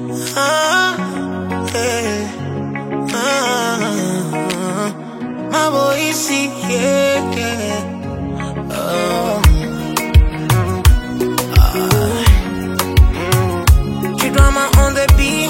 Hey. My voice, yeah, yeah. J-Drama on the beat,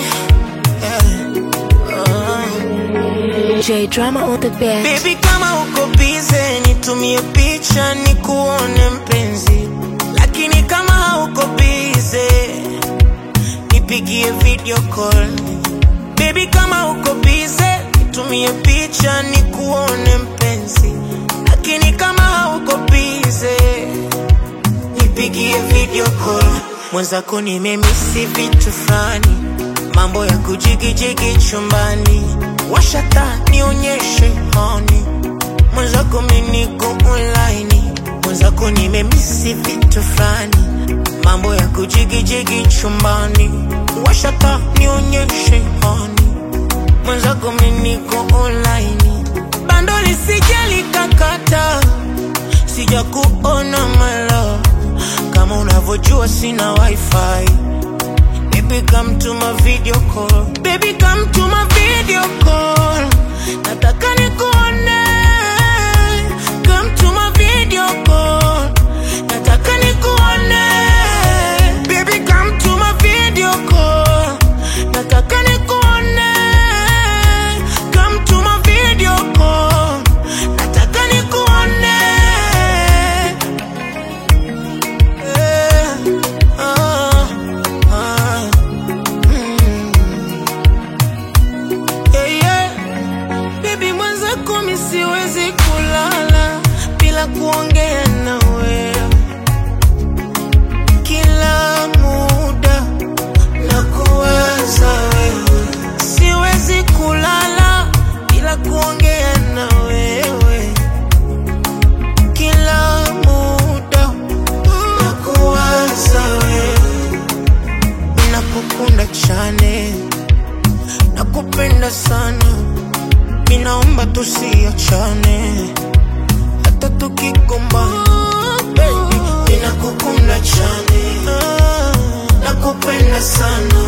yeah. J-Drama on the beat. Baby, kama uko busy, nitumie picha nikuone mpenzi. Lakini kama hauko busy, nipigie video call. Baby, kama uko busy, nitumie picha nikuone mpenzi. Lakini kama hauko busy, nipigie video call. Mwenzako nimemisi vitu fulani, mambo ya kujigijigi chumbani. Washa taa nionyeshe honey, mwenzako mimi niko online. Mwenzako nimemisi vitu fulani, mambo ya kujigijigi chumbani. Washa taa nionyeshe honey, mwenzako mimi niko online. Bando lisijali kakata, sija kuona my love. Kama unavyojua sina wifi, baby come to my video call. Baby come to my video call. Nataka nikuone. Come to my video call. Nataka nikuone. Baby come to my video call. Nataka nikuone. Come to my video call. Nataka nikuone. Siwezi kulala bila kuongea na wewe. Kila muda nakuwaza wewe. Siwezi kulala bila kuongea na wewe. Kila muda nakuwaza wewe. Nakukunda chane, nakupenda sana. Ninaomba tusiachane hata tukigombana. Baby, ninakukunda chane, nakupenda sana.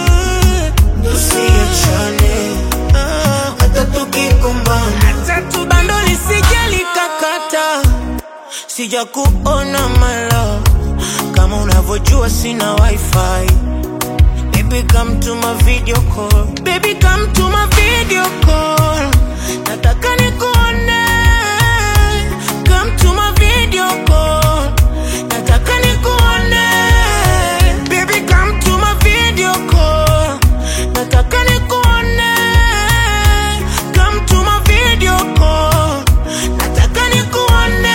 Tusiachane hata tukigombana. Bando lisijali kakata, sija kuona my love. Kama unavyojua sina wifi, baby come to my video call. Baby come to my video call. Nataka nikuone. Come to my video call. Nataka nikuone. Baby come to my video call. Nataka nikuone. Come to my video call. Nataka nikuone.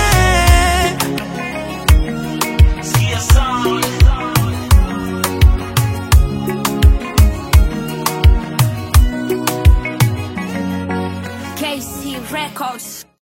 See a song. KC Records.